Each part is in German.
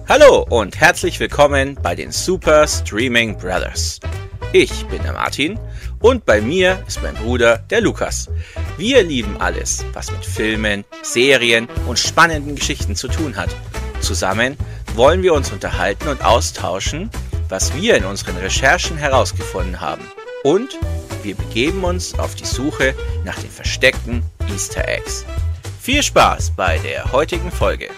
Hallo und herzlich willkommen bei den Super Streaming Brothers. Ich bin der Martin und bei mir ist mein Bruder, der Lukas. Wir lieben alles, was mit Filmen, Serien und spannenden Geschichten zu tun hat. Zusammen wollen wir uns unterhalten und austauschen, was wir in unseren Recherchen herausgefunden haben. Und wir begeben uns auf die Suche nach den versteckten Easter Eggs. Viel Spaß bei der heutigen Folge.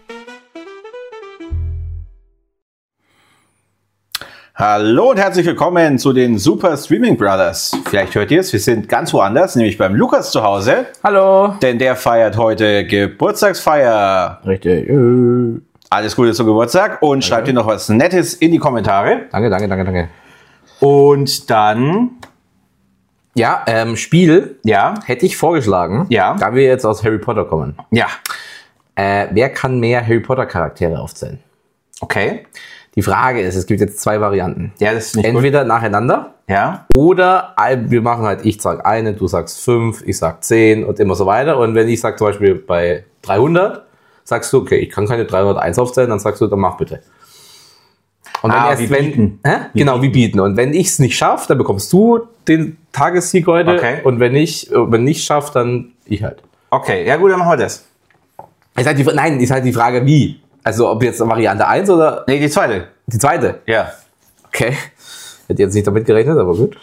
Hallo und herzlich willkommen zu den Super Streaming Brothers. Vielleicht hört ihr es, wir sind ganz woanders, nämlich beim Lukas zu Hause. Hallo. Denn der feiert heute Geburtstagsfeier. Richtig. Alles Gute zum Geburtstag und schreibt ihr noch was Nettes in die Kommentare. Danke. Und dann... Ja, Spiel Ja, hätte ich vorgeschlagen, Ja. da wir jetzt aus Harry Potter kommen. ja, Wer kann mehr Harry Potter Charaktere aufzählen? okay. Die Frage ist, es gibt jetzt zwei Varianten. Ja, das ist nicht Entweder nacheinander gut. Ja, oder wir machen halt, ich sag eine, du sagst 5, ich sag 10 und immer so weiter. Und wenn ich sag zum Beispiel bei 300, sagst du, okay, ich kann keine 301 aufzählen, dann sagst du, dann mach bitte. Und wie bieten. Genau, wie bieten. Und wenn ich es nicht schaffe, dann bekommst du den Tagessieg heute. Okay. Und wenn ich schaffe, dann ich halt. okay. Ja gut, dann machen wir das. Ist halt die Frage, wie. Also ob jetzt Variante 1 oder Nee, die zweite. die zweite. Ja. Okay. Hätte jetzt nicht damit gerechnet, aber gut.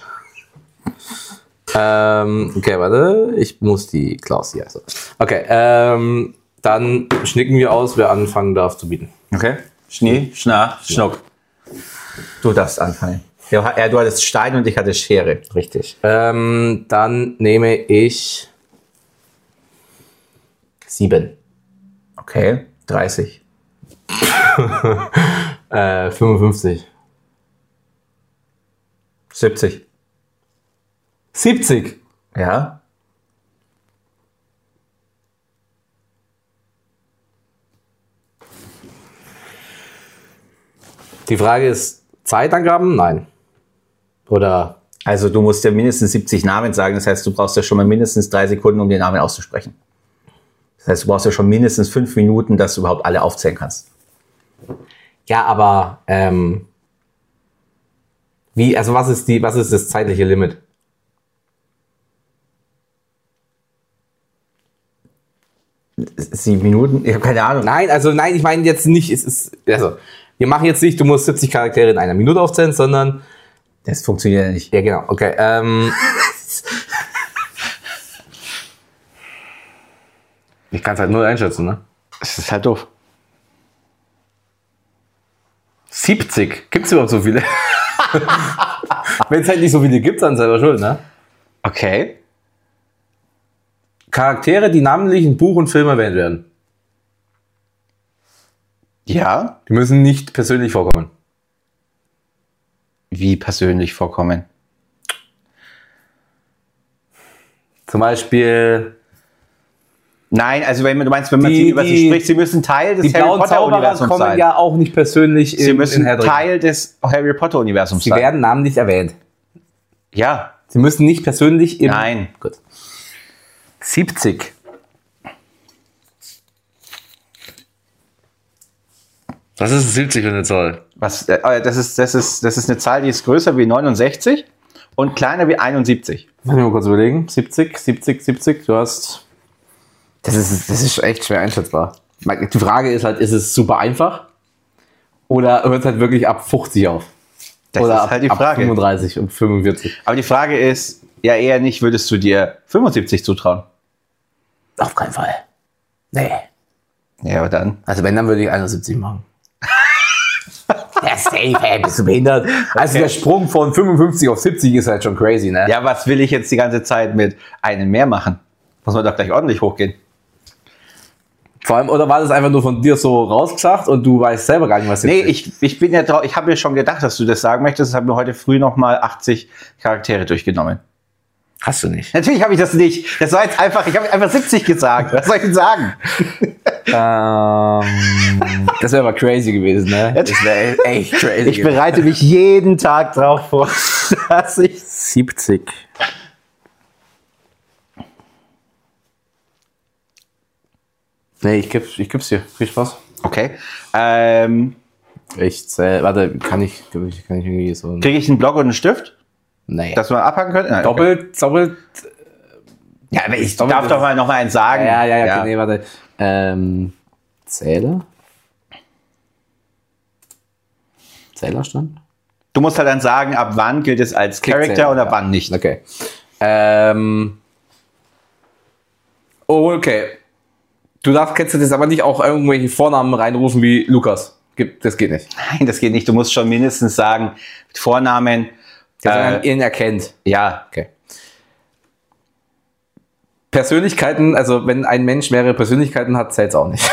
Okay, warte. Ich muss die Klaus hier. Also. Okay, dann schnicken wir aus, wer anfangen darf zu bieten. Okay. Schnee, Schnuck. Du darfst anfangen. Ja, du hattest Stein und ich hatte Schere. Richtig. Dann nehme ich 7. Okay. 30. 55. 70. 70. Ja. Die Frage ist, Zeitangaben? Nein. Oder? Also du musst ja mindestens 70 Namen sagen. Das heißt, du brauchst ja schon mal mindestens 3 Sekunden, um den Namen auszusprechen. Das heißt, du brauchst ja schon mindestens 5 Minuten, dass du überhaupt alle aufzählen kannst. Ja, aber was ist das zeitliche Limit? Sieben Minuten? Ich habe keine Ahnung. Nein, ich meine jetzt nicht, wir machen jetzt nicht, du musst 70 Charaktere in einer Minute aufzählen, sondern, Das funktioniert ja nicht. ja genau, okay, ich kann es halt nur einschätzen, ne? Das ist halt doof. 70, gibt's überhaupt so viele? Wenn es halt nicht so viele gibt, dann selber schuld, ne? Okay. Charaktere, die namentlich in Buch und Film erwähnt werden. Ja. Die müssen nicht persönlich vorkommen. Wie persönlich vorkommen? Zum Beispiel Nein, also wenn man über sie spricht, sie müssen Teil des die Harry blauen Potter Zauberer Universums kommen sein. ja auch nicht persönlich Sie müssen Herr der Ringe. Teil des Harry Potter Universums Sie sein. werden namentlich erwähnt. Ja. Sie müssen nicht persönlich im... Nein. Gut. 70. Was ist 70 für eine Zahl? Das ist eine Zahl, die ist größer wie 69 und kleiner wie 71. Lass mich mal kurz überlegen. 70. Du hast... Das ist echt schwer einschätzbar. Die Frage ist halt, ist es super einfach? Oder hört es halt wirklich ab 50 auf? Das Oder ist halt die ab Frage. 35 und 45? Aber die Frage ist, ja eher nicht, würdest du dir 75 zutrauen? Auf keinen Fall. Nee. Ja, aber dann. Also wenn, dann würde ich 71 machen. Ja, safe, ey, bist du behindert? Also der Sprung von 55 auf 70 ist halt schon crazy, ne? Ja, was will ich jetzt die ganze Zeit mit einem mehr machen? Muss man doch gleich ordentlich hochgehen. Vor allem, oder war das einfach nur von dir so rausgesagt und du weißt selber gar nicht, was jetzt Nee, ist? ich bin ja drauf, ich habe mir schon gedacht, dass du das sagen möchtest. Ich habe mir heute früh nochmal 80 Charaktere durchgenommen. Hast du nicht. Natürlich habe ich das nicht. Das war jetzt einfach, ich habe einfach 70 gesagt. Was soll ich denn sagen? Das wäre aber crazy gewesen, ne? Das wäre echt crazy. Ich bereite mich jeden Tag drauf vor, dass ich 70. Nee, ich gib's dir. Viel Spaß. Okay. Ich zähle, warte, kann ich irgendwie so... Kriege ich einen Block und einen Stift, Nee. dass wir abhaken können? Nein, Doppelt. Ja, aber ich darf doch mal noch mal eins sagen. Ja, okay, nee, warte. Zählerstand? Du musst halt dann sagen, ab wann gilt es als Charakter oder wann nicht. Okay. Okay. Kennst du das aber nicht auch irgendwelche Vornamen reinrufen wie Lukas? Das geht nicht. Nein, das geht nicht. Du musst schon mindestens sagen, Vornamen. Dass man ihn erkennt. Ja. Okay. Persönlichkeiten, also wenn ein Mensch mehrere Persönlichkeiten hat, zählt es auch nicht.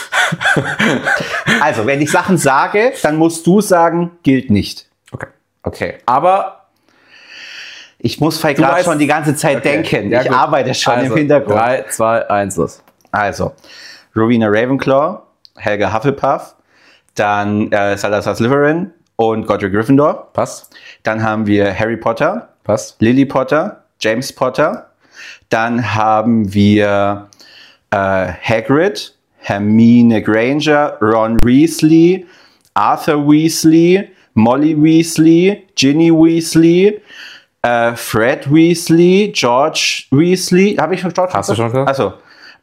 Also, wenn ich Sachen sage, dann musst du sagen, gilt nicht. Okay. Aber ich muss gerade schon die ganze Zeit denken. Ja, ich gut. arbeite schon Also, im Hintergrund. 3, 2, 1, los. Also, Rowena Ravenclaw, Helga Hufflepuff, dann Salazar Slytherin und Godric Gryffindor. Passt. Dann haben wir Harry Potter, Passt. Lily Potter, James Potter. Dann haben wir Hagrid, Hermine Granger, Ron Weasley, Arthur Weasley, Molly Weasley, Ginny Weasley, Fred Weasley, George Weasley. Habe ich schon George? Hast du schon gesagt? Achso.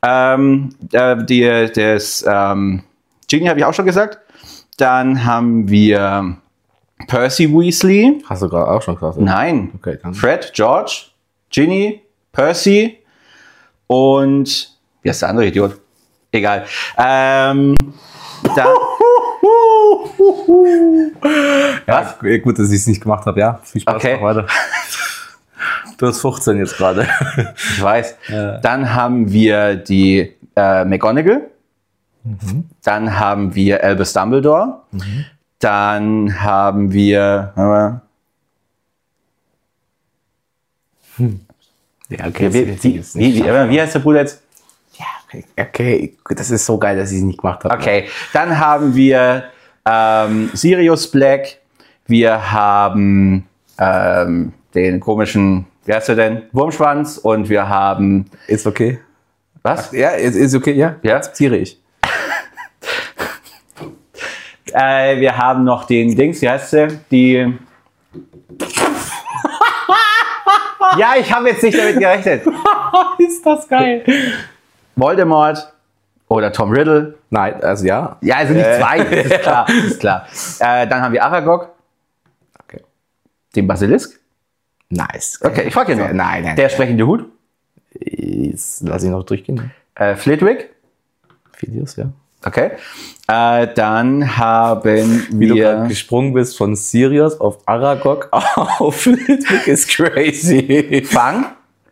Ginny habe ich auch schon gesagt. Dann haben wir Percy Weasley. Hast du gerade auch schon gesagt? Nein. Okay, dann. Fred, George, Ginny, Percy und wie heißt der andere Idiot? Egal. Was? Ja, gut, dass ich es nicht gemacht habe, ja. Viel Spaß. Okay. Mach weiter. Du hast 15 jetzt gerade. Ich weiß. Ja. Dann haben wir die McGonagall. Dann haben wir Albus Dumbledore. Dann haben wir... Ja, okay. Wie heißt der Bruder jetzt? Ja, okay. Das ist so geil, dass ich es nicht gemacht habe. Okay. Dann haben wir Sirius Black. Wir haben den komischen, wie heißt er denn? Wurmschwanz. Und wir haben... Ist okay. Was? Ja, ist okay, ja. Ja? Akzeptiere ich. Wir haben noch den Dings, wie heißt sie? Die... Ja, ich habe jetzt nicht damit gerechnet. Ist das geil. Voldemort oder Tom Riddle. Nein, also ja. Ja, also nicht zwei, das ist klar. Das ist klar. Dann haben wir Aragog. Okay. Den Basilisk. Nice. Okay, ich frage ihn noch. Nein. Der sprechende Hut. Jetzt lass ich noch durchgehen. Flitwick. Phileas, ja. Okay. Dann haben Wie du gerade wir... gesprungen bist von Sirius auf Aragog auf Flitwick ist crazy. Fang.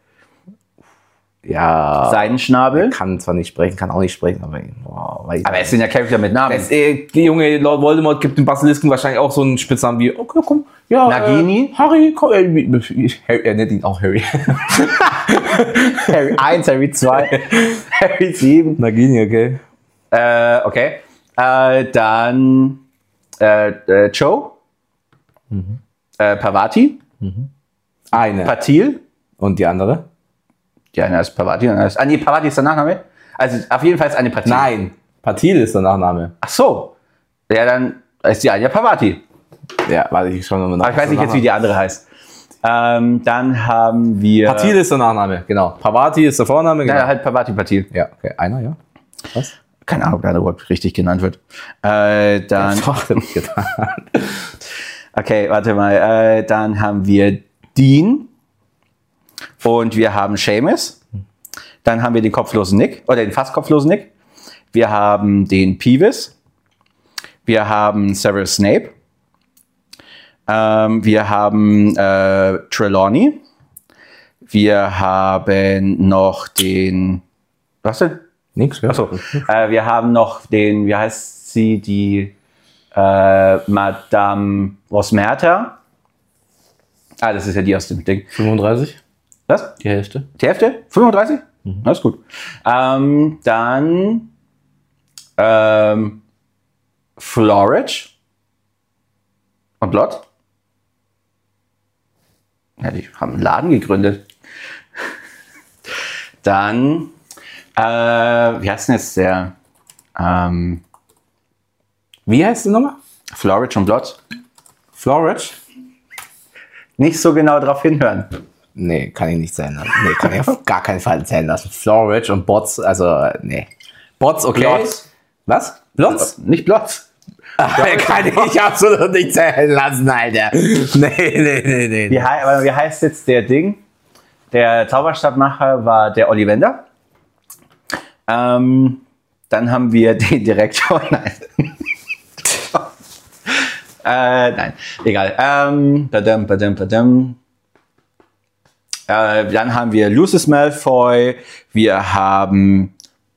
Ja. Seidenschnabel. Kann zwar nicht sprechen, kann auch nicht sprechen, aber... Boah, Aber es sind ja Charakter mit Namen. die junge Lord Voldemort gibt dem Basilisken wahrscheinlich auch so einen Spitznamen wie, okay, komm, ja, Nagini? Harry, komm, Harry, er nennt ihn auch Harry. Harry 1, Harry 2, Harry 7. Nagini, okay. Okay. Dann Joe. Parvati. Eine. Patil. Und die andere? Die eine heißt Parvati, die andere heißt... nee, Parvati ist der Nachname. Also auf jeden Fall ist eine Patil. Nein, Patil ist der Nachname. Ach so. Ja, dann ist die eine ja Parvati. Ja, warte, ich schau nochmal nach. Aber ich weiß nicht jetzt, wie die andere heißt. Dann haben wir... Patil ist der Nachname, genau. Parvati ist der Vorname, genau. Ja, halt Parvati Patil. Ja, okay, einer, ja. Was? Keine Ahnung, ob der überhaupt richtig genannt wird. Dann... Okay, warte mal. Dann haben wir Dean. Und wir haben Seamus. Dann haben wir den kopflosen Nick. Oder den fast kopflosen Nick. Wir haben den Peeves. Wir haben Severus Snape. Wir haben Trelawney. Wir haben noch den... Was denn? Nix, ja. Achso. Wir haben noch den, wie heißt sie, die Madame Rosmerta. Ah, das ist ja die aus dem Ding. 35? Was? Die Hälfte. Die Hälfte? 35? Das ist gut. Dann Florage und Blott. Ja, die haben einen Laden gegründet. Dann, wie heißt denn jetzt der? Wie heißt die nochmal? Florich und Blotz. Florich? Nicht so genau drauf hinhören. Nee, kann ich nicht sein lassen. Nee, kann ich auf gar keinen Fall zählen lassen. Florich und Bots, also, nee. Bots, okay. Blotz. Was? Blotz? Nicht Blotz. Kann ich absolut nicht zählen lassen, Alter. Nee. Wie heißt jetzt der Ding? Der Zauberstabmacher war der Ollivander. Dann haben wir den Direktor. Nein. Nein, egal. Dann haben wir Lucius Malfoy. Wir haben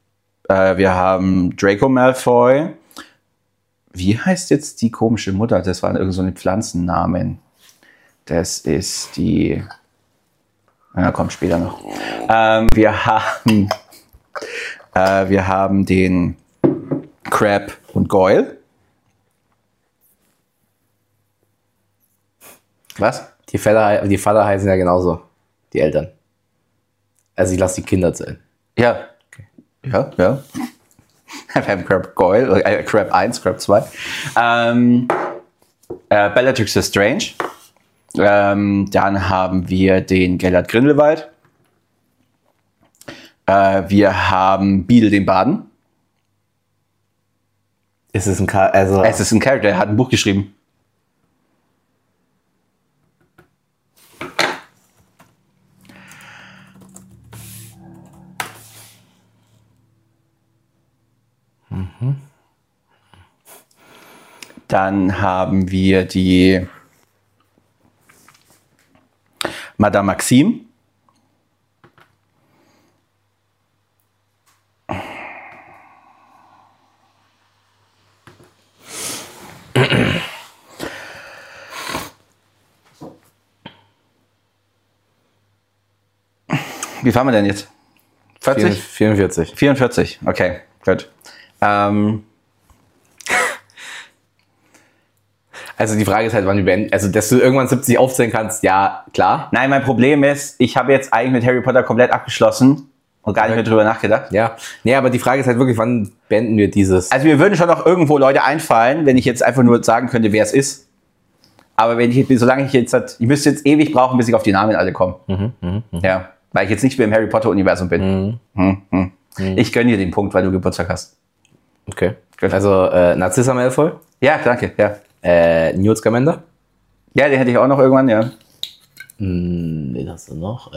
Draco Malfoy. Wie heißt jetzt die komische Mutter? Das waren irgend so eine Pflanzennamen. Das ist die... Ja, kommt später noch. Wir haben den Crabbe und Goyle. Was? Die Vater heißen ja genauso. Die Eltern. Also ich lasse die Kinder zählen. Ja. Okay. Ja. Wir haben Crabbe Goyle, Crabbe 1, Crabbe 2. Bellatrix Lestrange. Dann haben wir den Gellert Grindelwald. Wir haben Beedle den Baden. Es ist ein Charakter, er hat ein Buch geschrieben. Dann haben wir die Madame Maxime. Wie fahren wir denn jetzt? 40? 44. 44, okay, gut. Also die Frage ist halt, wann wir beenden. Also, dass du irgendwann 70 aufzählen kannst, ja, klar. Nein, mein Problem ist, ich habe jetzt eigentlich mit Harry Potter komplett abgeschlossen und gar nicht mehr drüber nachgedacht. Ja. Nee, aber die Frage ist halt wirklich, wann beenden wir dieses? Also mir würden schon noch irgendwo Leute einfallen, wenn ich jetzt einfach nur sagen könnte, wer es ist. Aber wenn ich müsste jetzt ewig brauchen, bis ich auf die Namen alle komme. Ja, weil ich jetzt nicht mehr im Harry Potter Universum bin. Ich gönne dir den Punkt, weil du Geburtstag hast. Okay. Gut. Also Narcissa Malfoy? Ja, danke. Ja. Newt Scamander? Ja, den hätte ich auch noch irgendwann, ja. Wen hast du noch?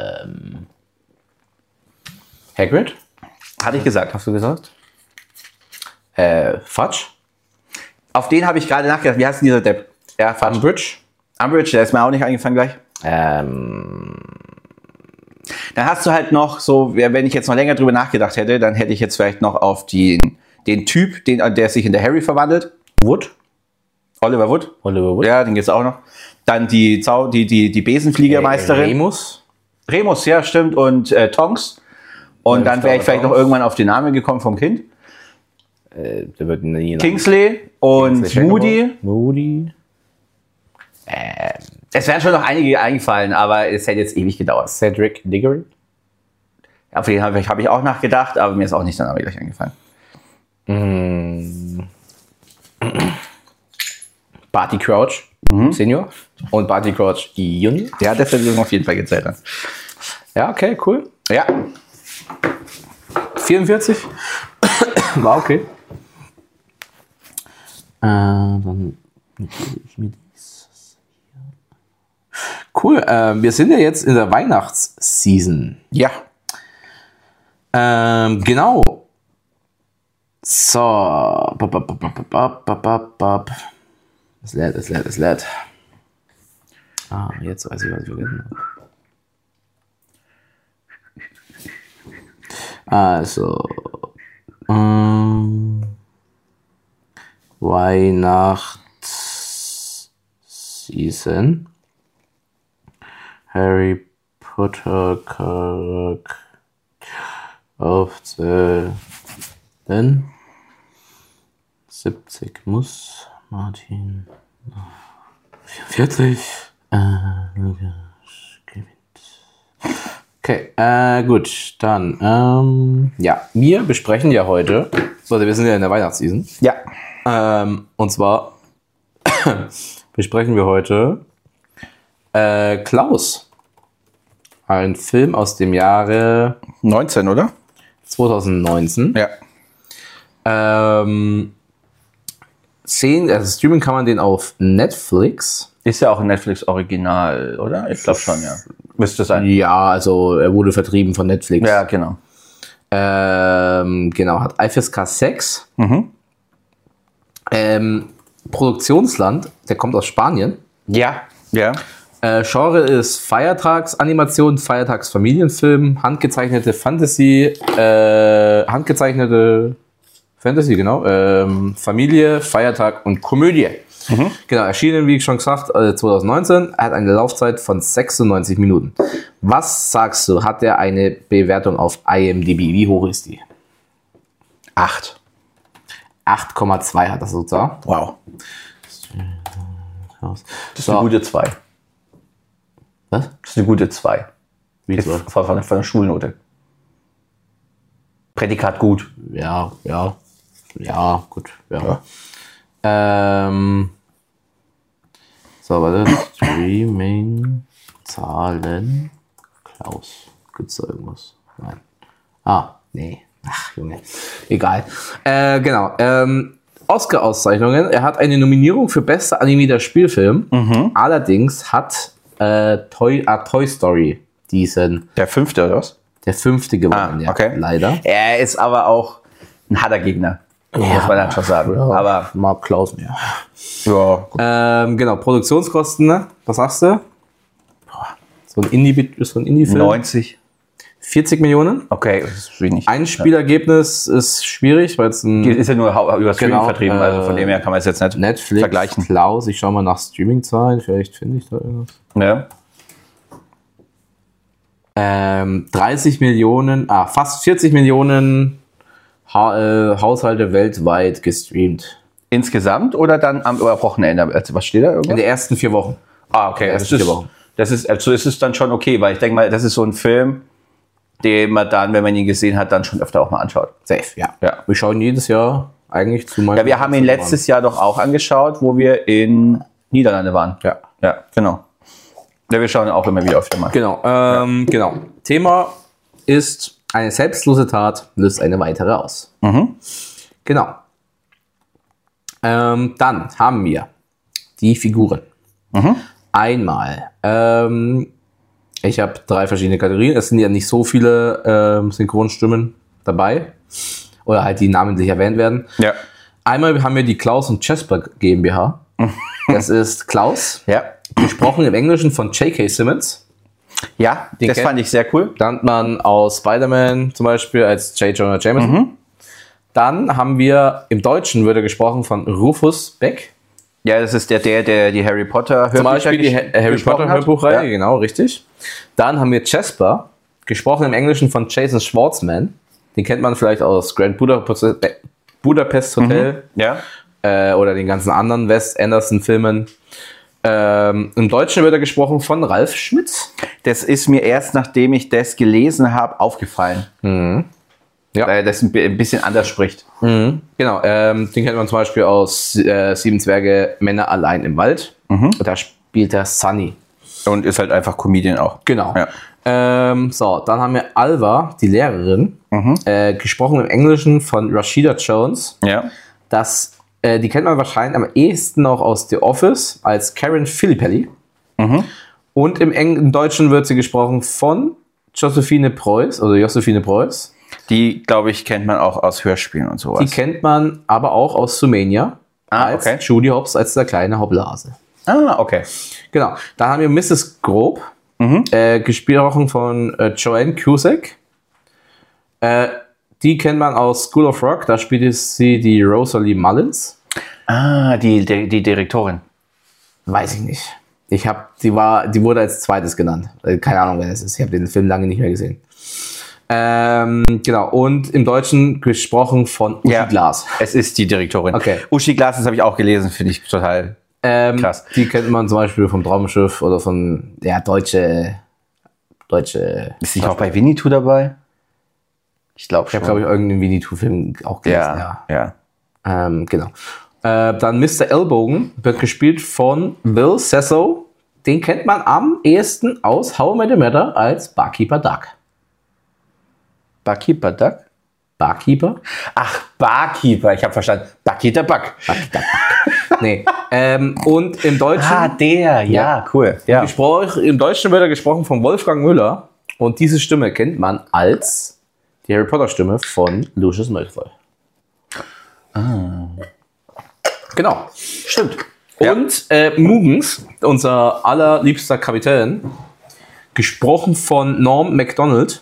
Hagrid? Hatte ich gesagt. Hast du gesagt? Fudge? Auf den habe ich gerade nachgedacht. Wie heißt denn dieser Depp? Ja, Fudge. Umbridge, der ist mir auch nicht eingefallen gleich. Dann hast du halt noch so, wenn ich jetzt noch länger drüber nachgedacht hätte, dann hätte ich jetzt vielleicht noch auf den Typ, der sich in der Harry verwandelt. Oliver Wood. Ja, den gibt's auch noch. Dann die Besenfliegermeisterin. Remus, ja, stimmt. Und Tonks. Und dann wäre ich vielleicht noch irgendwann auf den Namen gekommen vom Kind. Der wird nie Kingsley und Moody. Es wären schon noch einige eingefallen, aber es hätte jetzt ewig gedauert. Cedric Diggory. Auf den habe ich auch nachgedacht, aber mir ist auch nicht der Name gleich eingefallen. Barty Crouch Senior und Barty Crouch Junior. Ja, das hätte auf jeden Fall gezählt. Ja, okay, cool. Ja. 44. War okay. Dann ich mir dieses hier. Cool, wir sind ja jetzt in der Weihnachtsseason. Ja. Genau. So. Es lädt. Ah, jetzt weiß ich, was ich vergessen habe. Also. Weihnachtsseason. Harry Potter Charakter aufzählen. 70 muss Martin 44 okay, gut, dann ja, wir besprechen ja heute, also wir sind ja in der Weihnachtsseason. Ja. Und zwar besprechen wir heute Klaus. Ein Film aus dem Jahre 19, oder? 2019. Ja. Streamen kann man den auf Netflix. Ist ja auch ein Netflix-Original, oder? Ich glaube schon, ja. Müsste sein. Ja, also er wurde vertrieben von Netflix. Ja, genau. Genau, hat FSK 6. Produktionsland, der kommt aus Spanien. Ja. Ja. Genre ist Feiertagsanimation, Feiertagsfamilienfilm, handgezeichnete Fantasy, genau. Familie, Feiertag und Komödie. Genau, erschienen, wie schon gesagt, 2019. Er hat eine Laufzeit von 96 Minuten. Was sagst du, hat er eine Bewertung auf IMDb? Wie hoch ist die? 8. 8,2 hat das sozusagen. Wow. Das Das ist eine gute 2. Was? Das ist eine gute 2. Wie so? Von der Schulnote. Prädikat gut. Ja, gut. Ja. So, warte. Streaming, Zahlen, Klaus. Gibt's da irgendwas? Nein. Nee. Ach, Junge. Egal. Genau. Oscar-Auszeichnungen. Er hat eine Nominierung für bester animierter Spielfilm. Allerdings hat Toy Story diesen... Der 5. oder was? Der 5. gewonnen, ja. Okay. Leider. Er ist aber auch ein harter Gegner. Muss man dann schon sagen. Ja, Aber mag Klaus mehr. ja, gut. Genau, Produktionskosten, ne? Was sagst du? So ein Indie-Film. 90. 40 Millionen. Okay, das ist wenig. Einspielergebnis ist schwierig, weil es ein Ist ja nur über Streaming Genau, vertrieben, also von dem her kann man es jetzt nicht Netflix, vergleichen. Klaus. Ich schaue mal nach Streaming-Zahlen, vielleicht finde ich da irgendwas. Ja. 30 Millionen, fast 40 Millionen Haushalte weltweit gestreamt. Insgesamt oder dann am Wochenende? Also was steht da In irgendwas? den ersten 4 Wochen. Okay, ersten 4 Wochen. also ist es dann schon okay, weil ich denke mal, das ist so ein Film, den man dann, wenn man ihn gesehen hat, dann schon öfter auch mal anschaut. Safe, ja. Ja. Wir schauen jedes Jahr eigentlich zu meinen. Ja, wir haben ihn letztes Jahr doch auch angeschaut, wo wir in Niederlande waren. Ja. Ja, genau. Ja, wir schauen auch immer wieder öfter mal. Genau, genau. Thema ist: Eine selbstlose Tat löst eine weitere aus. Genau. Dann haben wir die Figuren. Einmal, ich habe 3 verschiedene Kategorien. Es sind ja nicht so viele Synchronstimmen dabei. Oder halt, die namentlich erwähnt werden. Ja. Einmal haben wir die Klaus und Jasper GmbH. Das ist Klaus, Ja. gesprochen im Englischen von J.K. Simmons. Ja, Den das kennt- fand ich sehr cool. Lernt man aus Spider-Man zum Beispiel als J. Jonah Jameson. Dann haben wir, im Deutschen wird er gesprochen von Rufus Beck. Ja, das ist der die Harry Potter Zum Beispiel die Harry gesprochen Potter hat. Hörbuchreihe, Ja. genau, richtig. Dann haben wir Jasper, gesprochen im Englischen von Jason Schwartzman. Den kennt man vielleicht aus Grand Budapest Hotel Ja. oder den ganzen anderen Wes Anderson-Filmen. Im Deutschen wird er gesprochen von Ralf Schmitz. Das ist mir erst, nachdem ich das gelesen habe, aufgefallen. Ja. Weil das ein bisschen anders spricht. Genau, den kennt man zum Beispiel aus 7 Zwerge, Männer allein im Wald. Da spielt er Sunny. Und ist halt einfach Comedian auch. Genau. Ja. So, dann haben wir Alva, die Lehrerin, gesprochen im Englischen von Rashida Jones. Ja. Die kennt man wahrscheinlich am ehesten noch aus The Office als Karen Filippelli. Und im Deutschen wird sie gesprochen von Josephine Preuß. Die, glaube ich, kennt man auch aus Hörspielen und sowas. Die kennt man aber auch aus Sumania als okay. Judy Hopps, als der kleine Hopplehase. Okay. Genau. Dann haben wir Mrs. Grob, gesprochen von Joanne Cusack. Die kennt man aus School of Rock, da spielt sie die Rosalie Mullins. Die Direktorin. Weiß ich nicht. Die wurde als zweites genannt. Keine Ahnung, wer das ist. Ich habe den Film lange nicht mehr gesehen. Genau. Und im Deutschen gesprochen von Uschi Glas. Es ist die Direktorin. Okay. Uschi Glas, das habe ich auch gelesen, finde ich total krass. Die kennt man zum Beispiel vom Traumschiff oder von deutsche. Ist sie auch bei Winnetou dabei? Ich glaube Ich schon. habe, glaube ich, irgendeinen Winnetou-Film auch gelesen. Ja. Genau. Dann Mr. Ellbogen wird gespielt von Will Sasso. Den kennt man am ehesten aus How I Met Your Mother als Barkeeper Duck. Barkeeper Duck? Barkeeper? Ach, Barkeeper, ich habe verstanden. Barkeeper Buck. Nee. Und im Deutschen... Ah, der, ja, cool. Ja. Im Deutschen wird er gesprochen von Wolfgang Müller. Und diese Stimme kennt man als die Harry Potter Stimme von Lucius Malfoy. Genau. Stimmt. Und Mugens, unser allerliebster Kapitän, gesprochen von Norm Macdonald.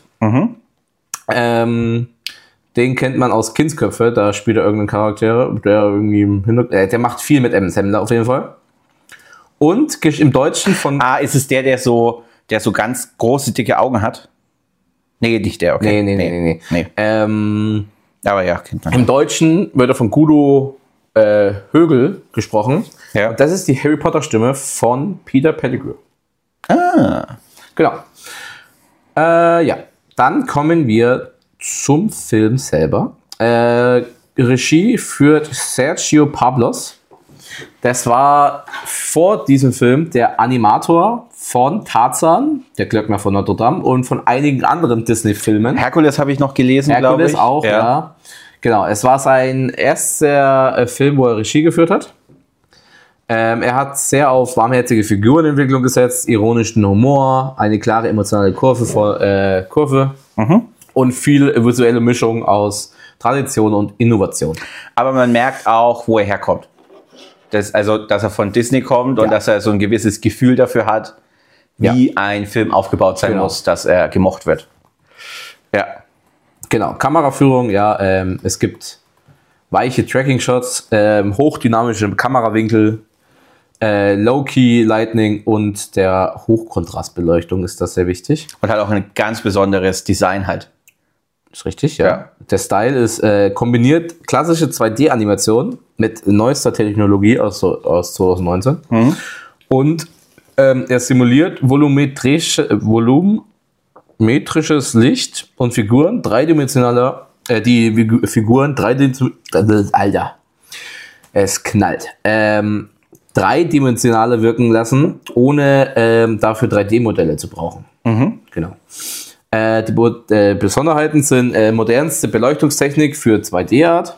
Den kennt man aus Kindsköpfe, da spielt er irgendeinen Charakter, der irgendwie im Hintergrund, der macht viel mit M. Sandler auf jeden Fall. Und im Deutschen von... ist es der so ganz große, dicke Augen hat? Nee, nicht der, okay. Nee. Aber ja, kennt man. Im Deutschen wird er von Guido Högel gesprochen. Ja. Und das ist die Harry Potter Stimme von Peter Pettigrew. Genau. Ja, dann kommen wir zum Film selber. Regie führt Sergio Pablos. Das war vor diesem Film der Animator von Tarzan, der Glöckner von Notre Dame und von einigen anderen Disney-Filmen. Herkules habe ich noch gelesen, glaube ich. Herkules auch, ja. Genau, es war sein erster Film, wo er Regie geführt hat. Er hat sehr auf warmherzige Figurenentwicklung gesetzt, ironischen Humor, eine klare emotionale Kurve und viel visuelle Mischung aus Tradition und Innovation. Aber man merkt auch, wo er herkommt. Dass er von Disney kommt und dass er so ein gewisses Gefühl dafür hat, wie ein Film aufgebaut sein muss, dass er gemocht wird. Ja. Genau, Kameraführung, es gibt weiche Tracking-Shots, hochdynamische Kamerawinkel, Low-Key Lightning und der Hochkontrastbeleuchtung ist das sehr wichtig. Und hat auch ein ganz besonderes Design halt. Ist richtig, ja. Der Style ist kombiniert klassische 2D-Animation mit neuester Technologie aus 2019. Und er simuliert volumetrisches Licht und Figuren dreidimensionaler, Alter, es knallt. Dreidimensionale wirken lassen, ohne dafür 3D-Modelle zu brauchen. Genau. Die Besonderheiten sind modernste Beleuchtungstechnik für 2D-Art.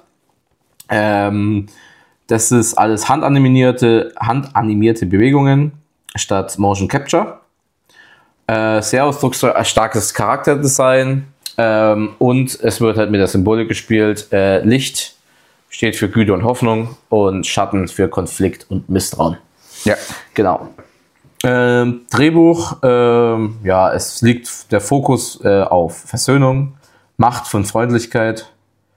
Das ist alles handanimierte Bewegungen statt Motion Capture. Sehr ausdrucksstarkes Charakterdesign. Und es wird halt mit der Symbolik gespielt. Licht steht für Güte und Hoffnung und Schatten für Konflikt und Misstrauen. Ja. Genau. Drehbuch, es liegt der Fokus auf Versöhnung, Macht von Freundlichkeit.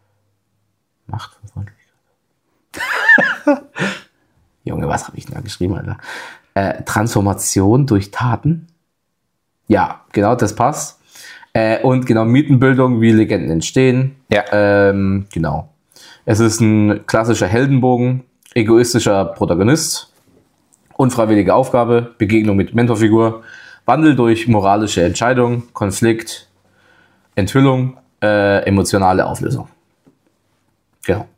Junge, was habe ich da geschrieben, Alter? Transformation durch Taten. Ja, genau, das passt. Und genau, Mythenbildung, wie Legenden entstehen. Ja. Genau. Es ist ein klassischer Heldenbogen, egoistischer Protagonist. Unfreiwillige Aufgabe, Begegnung mit Mentorfigur, Wandel durch moralische Entscheidung, Konflikt, Enthüllung, emotionale Auflösung. Genau.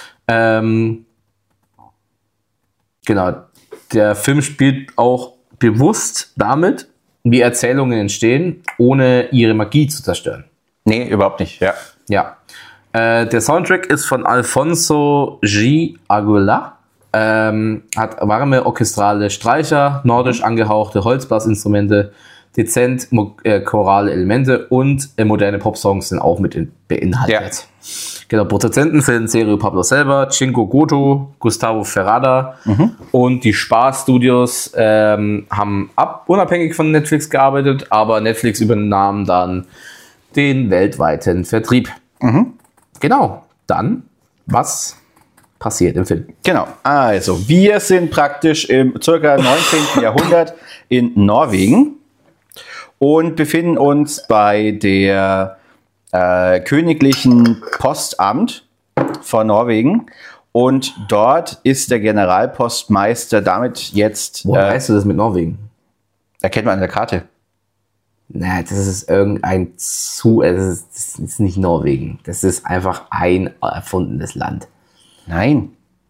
Genau. Der Film spielt auch bewusst damit, wie Erzählungen entstehen, ohne ihre Magie zu zerstören. Nee, überhaupt nicht, ja. Ja. Der Soundtrack ist von Alfonso G. Aguilar. Hat warme orchestrale Streicher, nordisch angehauchte Holzblasinstrumente, dezent chorale Elemente und moderne Popsongs sind auch mit beinhaltet. Ja. Genau, Produzenten sind Sergio Pablo selber, Cinco Goto, Gustavo Ferrada und die Spar Studios haben unabhängig von Netflix gearbeitet, aber Netflix übernahm dann den weltweiten Vertrieb. Genau, dann was passiert im Film? Genau, also wir sind praktisch im ca. 19. Jahrhundert in Norwegen und befinden uns bei der königlichen Postamt von Norwegen und dort ist der Generalpostmeister damit jetzt... Woher weißt du das mit Norwegen? Erkennt man an der Karte. Na, das ist das ist nicht Norwegen. Das ist einfach ein erfundenes Land. Nein.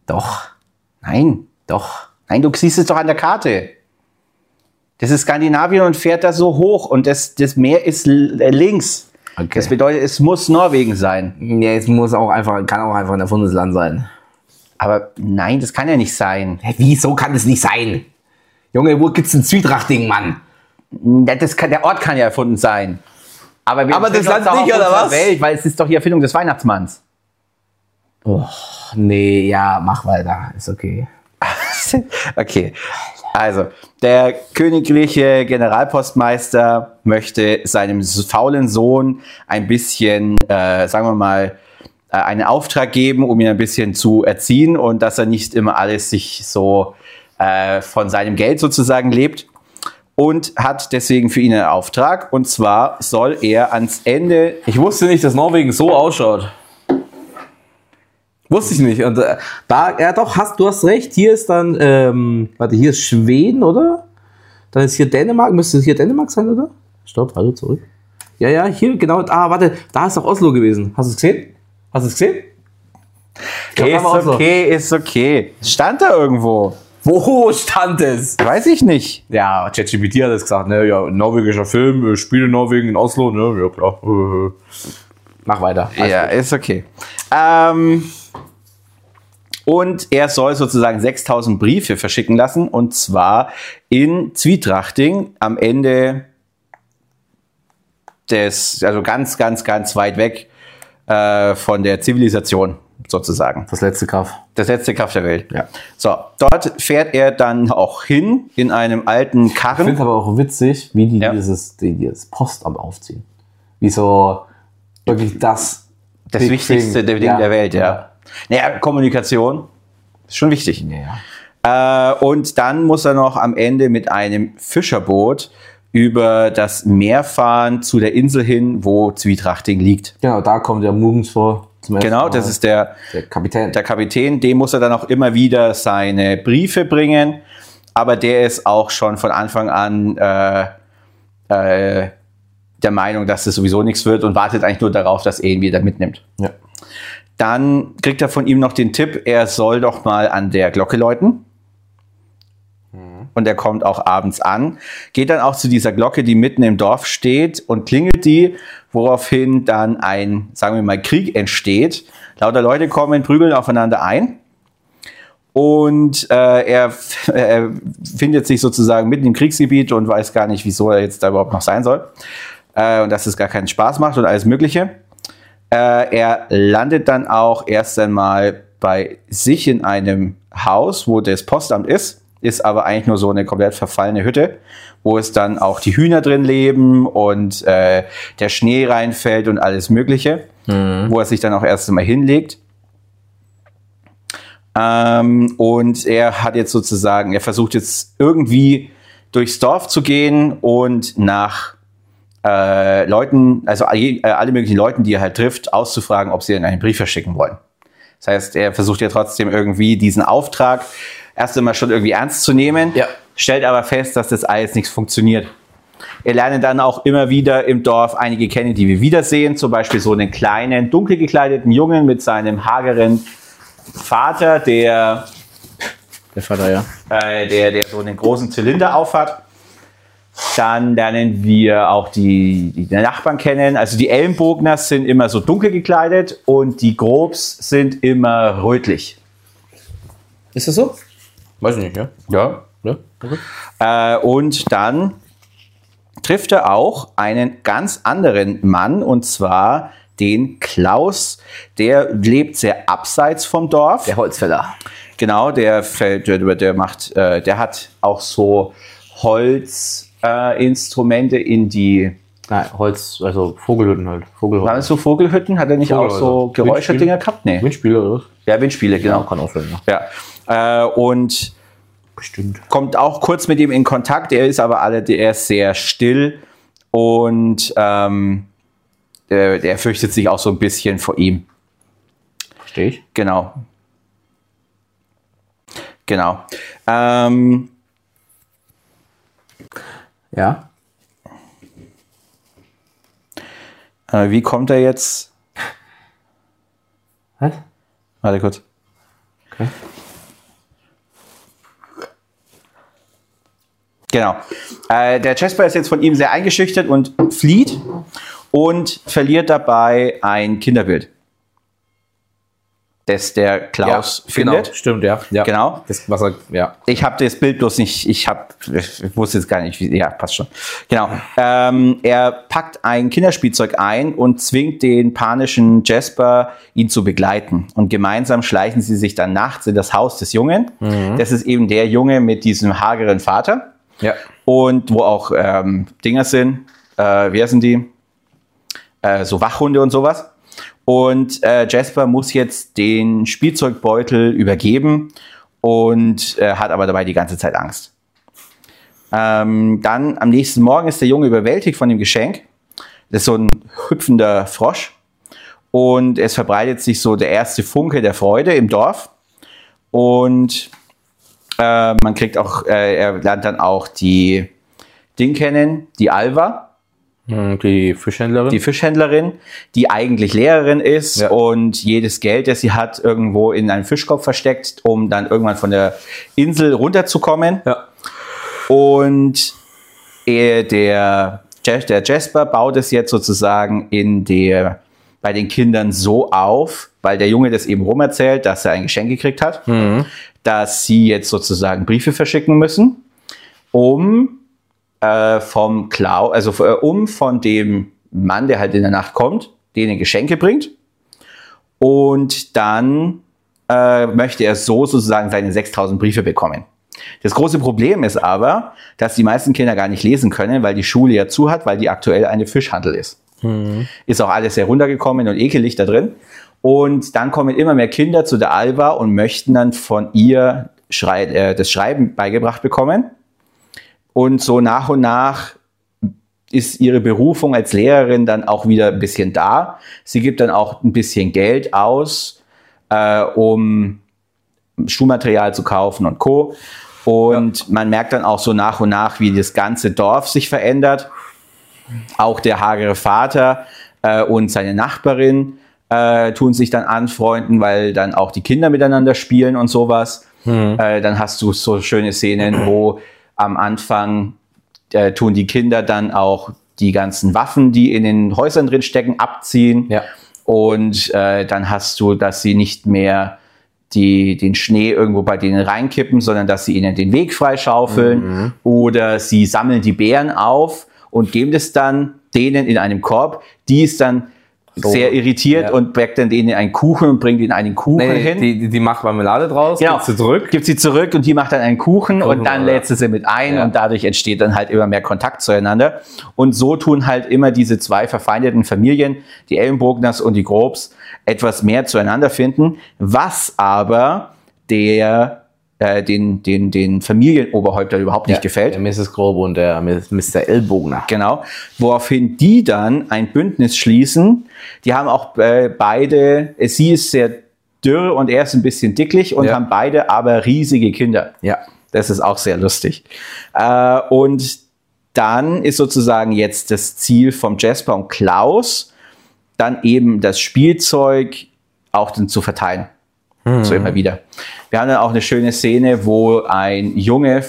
Doch. Nein. Doch. Nein, du siehst es doch an der Karte. Das ist Skandinavien und fährt da so hoch und das Meer ist links. Okay. Das bedeutet, es muss Norwegen sein. Ja, es kann auch einfach ein erfundenes Land sein. Aber nein, das kann ja nicht sein. Hä, wieso kann das nicht sein? Junge, wo gibt's ein Zwietrachting, Mann? Ja, der Ort kann ja erfunden sein. Aber das befinden Land uns doch nicht, auf oder unserer was? Welt, weil es ist doch die Erfindung des Weihnachtsmanns. Oh, nee, ja, mach weiter. Ist okay. Okay, also der königliche Generalpostmeister möchte seinem faulen Sohn ein bisschen, sagen wir mal, einen Auftrag geben, um ihn ein bisschen zu erziehen und dass er nicht immer alles sich so von seinem Geld sozusagen lebt und hat deswegen für ihn einen Auftrag und zwar soll er ans Ende... Ich wusste nicht, dass Norwegen so ausschaut. Wusste ich nicht. Und du hast recht. Hier ist dann, hier ist Schweden, oder? Dann ist hier Dänemark. Müsste es hier Dänemark sein, oder? Stopp, hallo, zurück. Ja, hier, genau. Da ist doch Oslo gewesen. Hast du es gesehen? Ist okay. Stand da irgendwo? Wo stand es? Weiß ich nicht. Ja, ChatGPT hat es gesagt, ne? Ja, norwegischer Film, Spiele in Norwegen, in Oslo, ne? Ja, klar. Mach weiter. Ja, ist okay. Und er soll sozusagen 6000 Briefe verschicken lassen und zwar in Zwietrachting am Ende also ganz, ganz, ganz weit weg von der Zivilisation sozusagen. Das letzte Kaff. Das letzte Kaff der Welt. Ja. So, dort fährt er dann auch hin in einem alten Ich Karren. finde aber auch witzig, wie die Ja. dieses Postamt aufziehen. Wie so wirklich das Big Wichtigste Thing. Ding der Welt, ja. Naja, Kommunikation ist schon wichtig. Ja. Und dann muss er noch am Ende mit einem Fischerboot über das Meer fahren zu der Insel hin, wo Zwietrachting liegt. Genau, da kommt der Mugens vor. Zum ersten Genau, Mal. das ist der Kapitän. Kapitän. Dem muss er dann auch immer wieder seine Briefe bringen. Aber der ist auch schon von Anfang an der Meinung, dass das sowieso nichts wird und wartet eigentlich nur darauf, dass er ihn wieder mitnimmt. Ja. Dann kriegt er von ihm noch den Tipp, er soll doch mal an der Glocke läuten. Und er kommt auch abends an, geht dann auch zu dieser Glocke, die mitten im Dorf steht und klingelt die, woraufhin dann ein, sagen wir mal, Krieg entsteht. Lauter Leute kommen, prügeln aufeinander ein. Und er findet sich sozusagen mitten im Kriegsgebiet und weiß gar nicht, wieso er jetzt da überhaupt noch sein soll. Und dass es gar keinen Spaß macht und alles Mögliche. Er landet dann auch erst einmal bei sich in einem Haus, wo das Postamt ist aber eigentlich nur so eine komplett verfallene Hütte, wo es dann auch die Hühner drin leben und der Schnee reinfällt und alles Mögliche, wo er sich dann auch erst einmal hinlegt. Und er hat jetzt sozusagen, er versucht jetzt irgendwie durchs Dorf zu gehen und nach Leuten, also alle möglichen Leuten, die er halt trifft, auszufragen, ob sie denn einen Brief verschicken wollen. Das heißt, er versucht ja trotzdem irgendwie diesen Auftrag erst einmal schon irgendwie ernst zu nehmen, stellt aber fest, dass das alles nichts funktioniert. Er lernt dann auch immer wieder im Dorf einige kennen, die wir wiedersehen, zum Beispiel so einen kleinen, dunkel gekleideten Jungen mit seinem hageren Vater, der Vater, ja. Der so einen großen Zylinder aufhat. Dann lernen wir auch die Nachbarn kennen. Also die Ellenbogner sind immer so dunkel gekleidet und die Grobs sind immer rötlich. Ist das so? Weiß ich nicht, ja. Ja. Okay. Und dann trifft er auch einen ganz anderen Mann, und zwar den Klaus. Der lebt sehr abseits vom Dorf. Der Holzfäller. Genau, der hat auch so Holzinstrumente in die... Nein, Holz, also Vogelhütten halt. Waren es so Vogelhütten? Hat er nicht auch so Geräuschedinger gehabt? Nee. Windspiele oder was? Ja, Windspiele, genau. Ja, kann auch sein, Ja. Und bestimmt. kommt auch kurz mit ihm in Kontakt. Er ist aber er ist sehr still und der fürchtet sich auch so ein bisschen vor ihm. Verstehe ich. Genau. Ja. Wie kommt er jetzt? Was? Warte kurz. Okay. Genau. Der Jasper ist jetzt von ihm sehr eingeschüchtert und flieht und verliert dabei ein Kinderbild, das der Klaus findet. Genau, stimmt, ja. Genau. Das, was er, ja. Ich habe das Bild bloß nicht, ich wusste jetzt gar nicht, ja, passt schon. Genau. Er packt ein Kinderspielzeug ein und zwingt den panischen Jasper, ihn zu begleiten. Und gemeinsam schleichen sie sich dann nachts in das Haus des Jungen. Das ist eben der Junge mit diesem hageren Vater. Ja. Und wo auch Dinger sind, wie sind die? So Wachhunde und sowas. Und Jasper muss jetzt den Spielzeugbeutel übergeben und hat aber dabei die ganze Zeit Angst. Dann am nächsten Morgen ist der Junge überwältigt von dem Geschenk. Das ist so ein hüpfender Frosch. Und es verbreitet sich so der erste Funke der Freude im Dorf. Und man kriegt auch, er lernt dann auch die Ding kennen, die Alva. Die Fischhändlerin. Die Fischhändlerin, die eigentlich Lehrerin ist und jedes Geld, das sie hat, irgendwo in einen Fischkopf versteckt, um dann irgendwann von der Insel runterzukommen. Ja. Und der Jasper baut es jetzt sozusagen bei den Kindern so auf, weil der Junge das eben rumerzählt, dass er ein Geschenk gekriegt hat, dass sie jetzt sozusagen Briefe verschicken müssen, um von dem Mann, der halt in der Nacht kommt, denen Geschenke bringt. Und dann möchte er so sozusagen seine 6000 Briefe bekommen. Das große Problem ist aber, dass die meisten Kinder gar nicht lesen können, weil die Schule ja zu hat, weil die aktuell eine Fischhandel ist. Ist auch alles sehr runtergekommen und ekelig da drin. Und dann kommen immer mehr Kinder zu der Alva und möchten dann von ihr das Schreiben beigebracht bekommen. Und so nach und nach ist ihre Berufung als Lehrerin dann auch wieder ein bisschen da. Sie gibt dann auch ein bisschen Geld aus, um Schulmaterial zu kaufen und Co. Und man merkt dann auch so nach und nach, wie das ganze Dorf sich verändert. Auch der hagere Vater und seine Nachbarin tun sich dann anfreunden, weil dann auch die Kinder miteinander spielen und sowas. Dann hast du so schöne Szenen, wo am Anfang tun die Kinder dann auch die ganzen Waffen, die in den Häusern drin stecken, abziehen. Ja. Und dann hast du, dass sie nicht mehr den Schnee irgendwo bei denen reinkippen, sondern dass sie ihnen den Weg freischaufeln. Oder sie sammeln die Beeren auf und geben das dann denen in einem Korb. Die ist dann sehr irritiert und backt dann denen einen Kuchen und bringt ihnen einen Kuchen hin. Die macht Marmelade draus, gibt sie zurück und die macht dann einen Kuchen und dann lädt sie mit ein und dadurch entsteht dann halt immer mehr Kontakt zueinander. Und so tun halt immer diese zwei verfeindeten Familien, die Ellenbogners und die Grobs, etwas mehr zueinander finden, was aber den Familienoberhäuptern überhaupt nicht gefällt. Der Mrs. Grob und der Mr. Ellbogner. Genau. Woraufhin die dann ein Bündnis schließen. Die haben auch beide, sie ist sehr dürr und er ist ein bisschen dicklich und haben beide aber riesige Kinder. Ja. Das ist auch sehr lustig. Und dann ist sozusagen jetzt das Ziel vom Jasper und Klaus, dann eben das Spielzeug auch dann zu verteilen. So immer wieder. Wir haben dann auch eine schöne Szene, wo ein Junge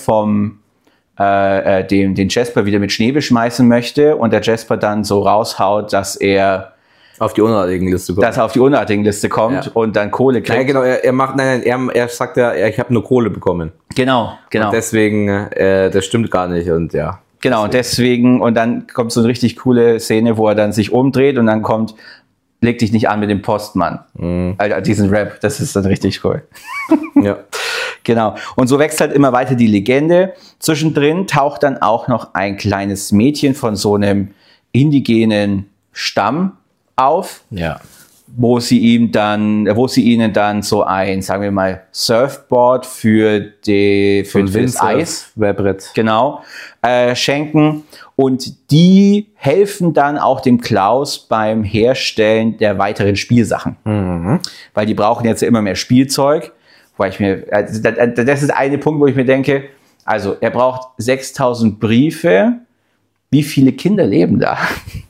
den Jasper wieder mit Schnee beschmeißen möchte und der Jasper dann so raushaut, dass er auf die unartigen Liste kommt. Dass er auf die unartigen Liste kommt und dann Kohle kriegt. Ja, genau, er sagt ja, ich habe nur Kohle bekommen. Genau. Und deswegen, das stimmt gar nicht und ja. Genau, und dann kommt so eine richtig coole Szene, wo er dann sich umdreht und dann kommt, leg dich nicht an mit dem Postmann. Also diesen Rap, das ist dann richtig cool. Ja. Genau. Und so wächst halt immer weiter die Legende. Zwischendrin taucht dann auch noch ein kleines Mädchen von so einem indigenen Stamm auf. Ja. Wo sie ihnen dann so ein, sagen wir mal, Surfboard für das Eisbrett schenken. Und die helfen dann auch dem Klaus beim Herstellen der weiteren Spielsachen. Weil die brauchen jetzt ja immer mehr Spielzeug. Das ist ein Punkt, wo ich mir denke, also er braucht 6000 Briefe. Wie viele Kinder leben da?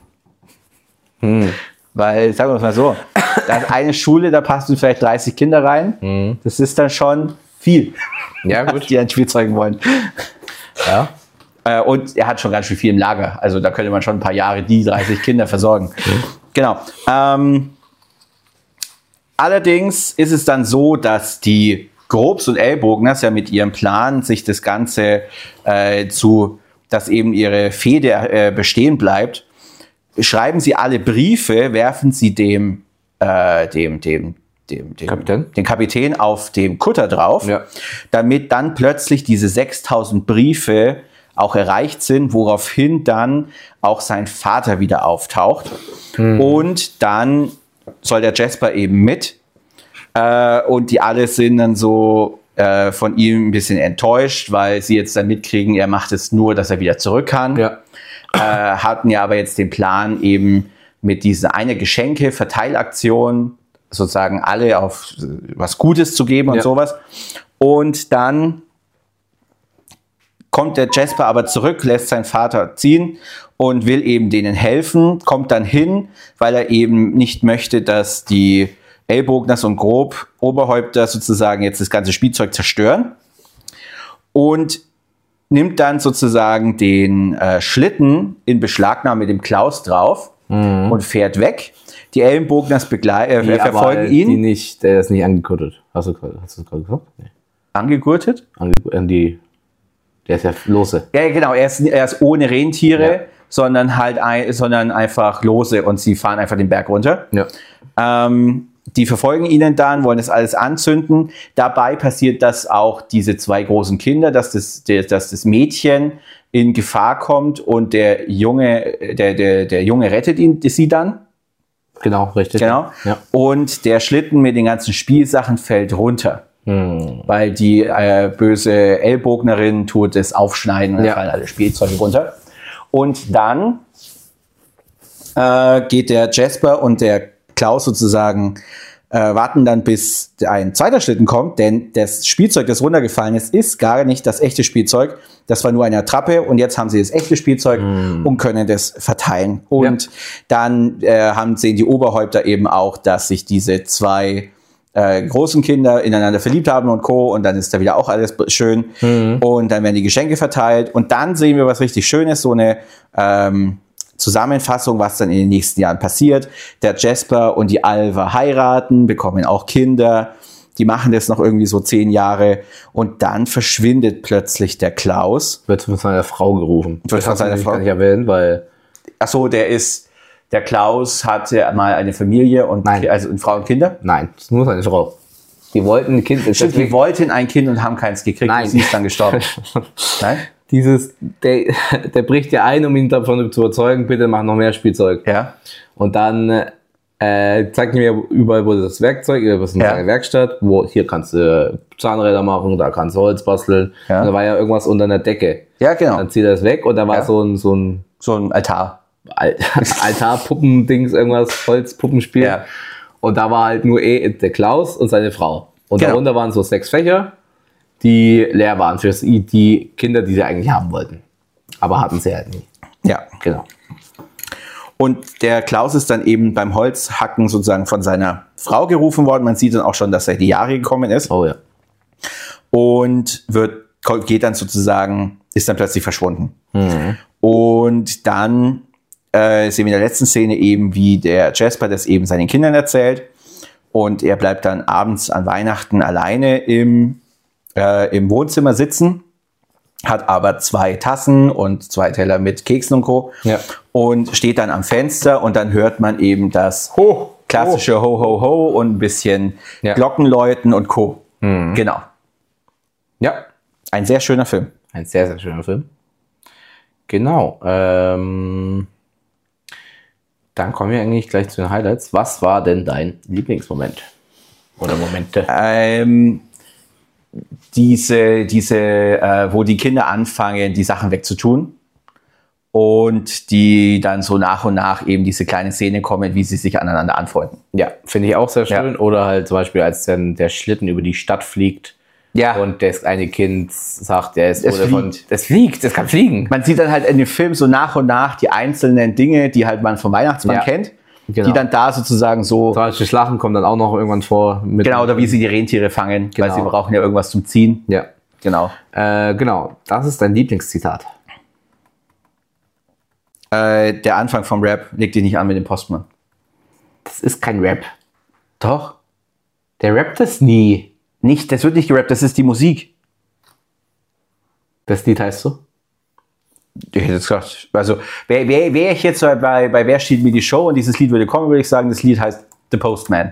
Weil, sagen wir es mal so, da ist eine Schule, da passen vielleicht 30 Kinder rein. Das ist dann schon viel, ja, gut. die an Spielzeugen wollen. Ja. Und er hat schon ganz schön viel im Lager. Also da könnte man schon ein paar Jahre die 30 Kinder versorgen. Genau. Allerdings ist es dann so, dass die Grobs und Ellbogners ja mit ihrem Plan, sich das Ganze dass eben ihre Fehde bestehen bleibt, schreiben sie alle Briefe, werfen sie dem Kapitän auf dem Kutter drauf, damit dann plötzlich diese 6000 Briefe auch erreicht sind, woraufhin dann auch sein Vater wieder auftaucht. Und dann soll der Jasper eben mit und die alle sind dann so von ihm ein bisschen enttäuscht, weil sie jetzt dann mitkriegen, er macht es nur, dass er wieder zurück kann. Hatten ja aber jetzt den Plan eben mit dieser eine Geschenke-Verteilaktion sozusagen alle auf was Gutes zu geben und sowas. Und dann kommt der Jasper aber zurück, lässt seinen Vater ziehen und will eben denen helfen, kommt dann hin, weil er eben nicht möchte, dass die Ellbogners und Grob Oberhäupter sozusagen jetzt das ganze Spielzeug zerstören und nimmt dann sozusagen den Schlitten in Beschlagnahme mit dem Klaus drauf und fährt weg. Die Ellenbogners verfolgen ihn. Der ist nicht angegurtet. Hast du gerade gesagt? Nee. Angegurtet? Der ist ja lose. Ja, genau. Er ist ohne Rentiere, sondern einfach lose und sie fahren einfach den Berg runter. Die verfolgen ihn dann, wollen das alles anzünden. Dabei passiert, dass auch diese zwei großen Kinder, dass das Mädchen in Gefahr kommt und der Junge rettet sie dann. Genau, richtig. Genau. Ja. Und der Schlitten mit den ganzen Spielsachen fällt runter. Weil die böse Ellbognerin tut es aufschneiden und dann fallen alle Spielzeuge runter. Und dann geht der Jasper und der Klaus sozusagen warten dann, bis ein zweiter Schlitten kommt, denn das Spielzeug, das runtergefallen ist gar nicht das echte Spielzeug. Das war nur eine Attrappe und jetzt haben sie das echte Spielzeug und können das verteilen. Und dann sehen die Oberhäupter eben auch, dass sich diese zwei großen Kinder ineinander verliebt haben und Co. Und dann ist da wieder auch alles schön. Und dann werden die Geschenke verteilt. Und dann sehen wir was richtig Schönes, so eine Zusammenfassung, was dann in den nächsten Jahren passiert. Der Jasper und die Alva heiraten, bekommen auch Kinder. Die machen das noch irgendwie so 10 Jahre. Und dann verschwindet plötzlich der Klaus. Wird von seiner Frau gerufen. Wird von seiner Frau. Kann ich erwähnen, weil... Achso, der Klaus hatte mal eine Familie und also eine Frau und Kinder? Nein, es ist nur seine Frau. Die wollten ein Kind. Stimmt, die wollten ein Kind und haben keins gekriegt. Nein. Und sie ist dann gestorben. Nein? Der bricht ja ein, um ihn davon zu überzeugen, bitte mach noch mehr Spielzeug. Ja. Und dann zeigt mir überall, wo das Werkzeug, was in seiner Werkstatt, wo hier kannst du Zahnräder machen, da kannst du Holz basteln. Ja. Und da war ja irgendwas unter einer Decke. Ja, genau. Dann zieht er das weg und da war so ein Altar. Altar-Puppendings, irgendwas, Holzpuppenspiel. Ja. Und da war halt nur der Klaus und seine Frau. Und darunter waren so 6 Fächer, die leer waren für die Kinder, die sie eigentlich haben wollten. Aber hatten sie halt nicht. Ja. Genau. Und der Klaus ist dann eben beim Holzhacken sozusagen von seiner Frau gerufen worden. Man sieht dann auch schon, dass er in die Jahre gekommen ist. Oh ja. Und ist dann plötzlich verschwunden. Und dann sehen wir in der letzten Szene eben, wie der Jasper das eben seinen Kindern erzählt. Und er bleibt dann abends an Weihnachten alleine im Wohnzimmer sitzen, hat aber 2 Tassen und 2 Teller mit Keksen und Co. Ja. Und steht dann am Fenster und dann hört man eben das klassische Ho, Ho, Ho und ein bisschen Glockenläuten und Co. Genau. Ja. Ein sehr schöner Film. Ein sehr, sehr schöner Film. Genau. Dann kommen wir eigentlich gleich zu den Highlights. Was war denn dein Lieblingsmoment? Oder Momente? Wo die Kinder anfangen, die Sachen wegzutun und die dann so nach und nach eben diese kleine Szene kommen, wie sie sich aneinander anfreunden. Ja, finde ich auch sehr schön. Ja. Oder halt zum Beispiel, als dann der Schlitten über die Stadt fliegt. Ja. Und das eine Kind sagt, das kann fliegen. Man sieht dann halt in dem Film so nach und nach die einzelnen Dinge, die halt man vom Weihnachtsmann kennt, die dann da sozusagen so... Zum Beispiel Schlachen kommt dann auch noch irgendwann vor. Genau, oder wie sie die Rentiere fangen, weil sie brauchen ja irgendwas zum Ziehen. Ja. Genau. Genau, das ist dein Lieblingszitat. Der Anfang vom Rap, leg dich nicht an mit dem Postmann. Das ist kein Rap. Doch. Der rappt das nie. Nicht, das wird nicht gerappt, das ist die Musik. Das Lied heißt so? Ich hätte jetzt gesagt, also wäre ich jetzt bei Wer steht mir die Show und dieses Lied würde kommen, würde ich sagen, das Lied heißt The Postman.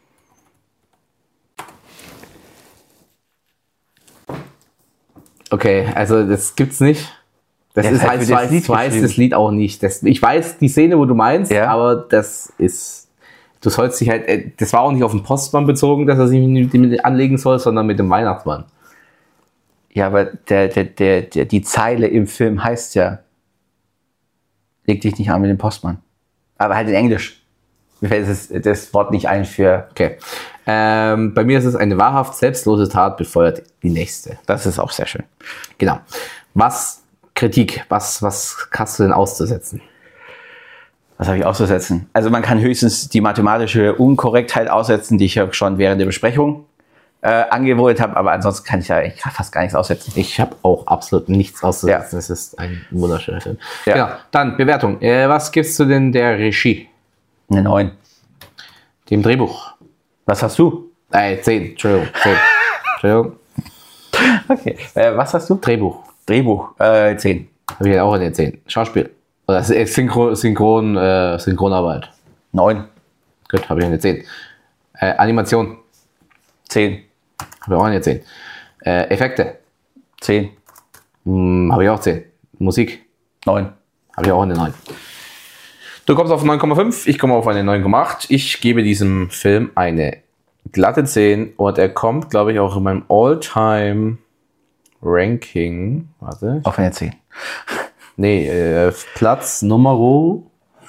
Okay, also das gibt's nicht. Das Der ist hat halt, für das Lied ich weiß geschrieben. das Lied auch nicht. Ich weiß die Szene, wo du meinst, Ja. aber das ist, du sollst dich halt, das war auch nicht auf den Postmann bezogen, dass er sich mit anlegen soll, sondern mit dem Weihnachtsmann. Ja, aber die Zeile im Film heißt ja, leg dich nicht an mit dem Postmann. Aber halt in Englisch. Mir fällt das Wort nicht ein für... Okay. Bei mir ist es eine wahrhaft selbstlose Tat befeuert die nächste. Das ist auch sehr schön. Genau. Kritik, was hast du denn auszusetzen? Was habe ich auszusetzen? Also man kann höchstens die mathematische Unkorrektheit aussetzen, die ich ja schon während der Besprechung angewohnt habe, aber ansonsten kann ich ja fast gar nichts aussetzen. Ich habe auch absolut nichts auszusetzen. Ja. Es ist ein wunderschöner Film. Ja. Genau. Dann Bewertung. Was gibst du denn der Regie? Eine 9. Dem Drehbuch? Was hast du? 10. Entschuldigung. 10. Entschuldigung. Okay. Was hast du? Drehbuch. Drehbuch. 10. Habe ich ja auch eine 10. Schauspiel. Oder Synchronarbeit. 9. Gut, habe ich eine 10. Animation. 10. Habe ich auch eine 10. Effekte. 10. Habe ich auch 10. Musik. 9. Habe ich auch eine 9. Du kommst auf 9,5, ich komme auf eine 9,8. Ich gebe diesem Film eine glatte 10 und er kommt, glaube ich, auch in meinem All-Time-Ranking. Warte. Auf eine 10. Nee, Platz Nummer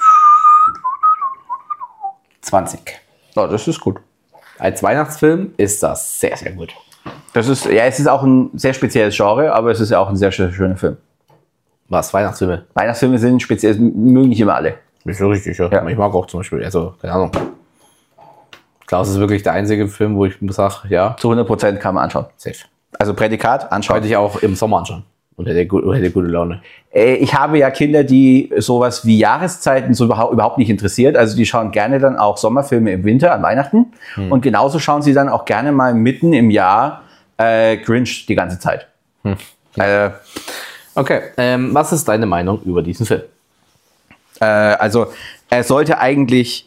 20. Oh, das ist gut. Als Weihnachtsfilm ist das sehr, sehr gut. Es ist auch ein sehr spezielles Genre, aber es ist ja auch ein sehr schöner Film. Was, Weihnachtsfilme? Weihnachtsfilme sind speziell, mögen nicht immer alle. Ist so richtig, ja. Ja. Ich mag auch zum Beispiel, also, keine Ahnung. Klaus ist wirklich der einzige Film, wo ich sage, ja, Zu 100% kann man anschauen. safe. Also Prädikat, anschauen. Könnte ich auch im Sommer anschauen. Und hätte gute Laune. Ich habe ja Kinder, die sowas wie Jahreszeiten so überhaupt nicht interessiert. Also die schauen gerne dann auch Sommerfilme im Winter, an Weihnachten. Und genauso schauen sie dann auch gerne mal mitten im Jahr Grinch die ganze Zeit. Okay, was ist deine Meinung über diesen Film? Also er sollte eigentlich